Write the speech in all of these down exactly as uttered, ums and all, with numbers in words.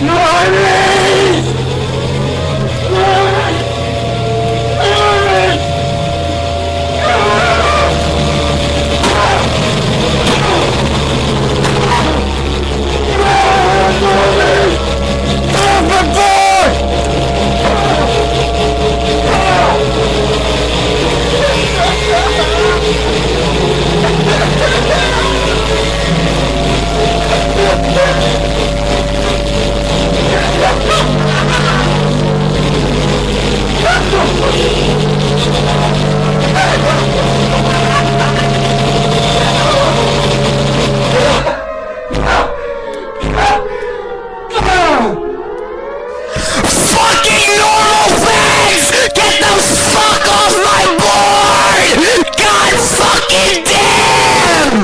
Normies! Normies! Normies! Normies! Open door! Fucking normal things! Get the fuck off my board! God fucking damn!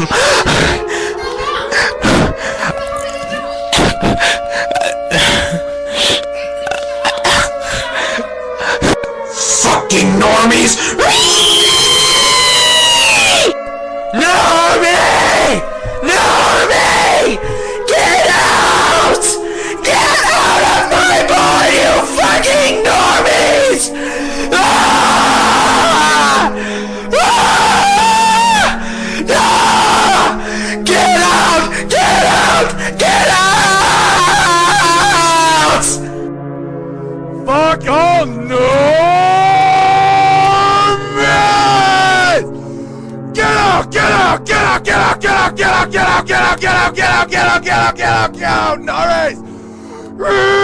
Fucking normies! Normie! Normie! Get out! Get out of my board, you fucking normies! Ah! Ah! Ah! Get out! Get out! Get out! Fuck all Normies! Get out! Get out! Get out! Get out! Get out! Get out! Get out! Get out! Get out! Get out! Get out! Get out! Get out! Get out! Normies!